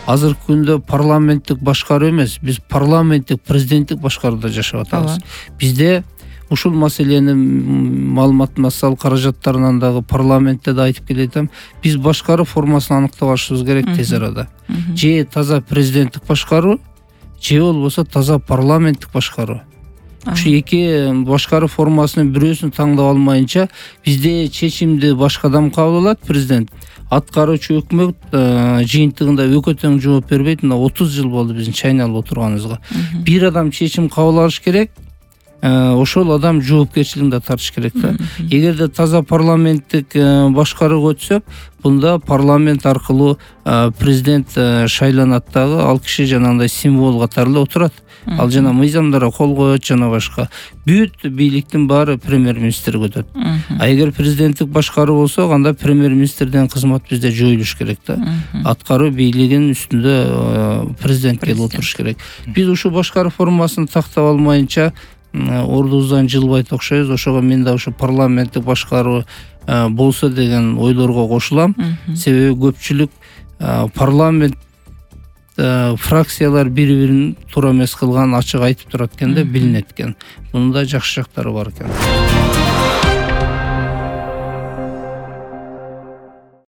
азыркы күндө парламенттик башкаруу эмес, биз парламенттик президенттик башкарууда жашап атабыз. Бизде ушул маселени маалымат массал каражаттарынан дагы парламентте да айтып келетем. Биз башкаруу формасын аныктап алышыбыз керек тез арада. Же таза президенттик башкаруу, же болбосо таза парламенттик башкаруу. Ушу эки башкаруу формасынын бирөөсүн таңдап алмайынча бизде чечимди башка адам кабыл алат, президент. Аткаруучу өкмөт жыйынтыгында экөө тең жооп бербейт. Мына 30 жыл болду биздин чайналып отурганыбызга. Бир адам чечим кабыл алыш керек. Ошол адам жоопкерчилигин да тартыш керек да. Эгерде таза парламенттик башкарууга өтсөк, бунда парламент аркылуу президент шайланат дагы, ал киши жанагындай символ катары эле отурат. Ал жана мыйзамдарга кол коет жана башка. Бүт бийликтин баары премьер-министрге өтөт. А эгер президенттик башкаруу болсо, анда премьер-министрден кызмат бизде жоюлуш керек да. Аткаруу бийлигинин үстүндө президент келип отуруш керек. Биз ушул башкаруу формасын тактап алмайынча ордубуздан жылбайт окшойбуз. Ошого мен да ушу парламенттик башкаруу болсо деген ойлорго кошулам. Себеби көпчүлүк парламент фракциялар бири-бирин туура эмес кылган ачык айтып турат экен да, билинет экен. Мунун да жакшы жактары бар экен.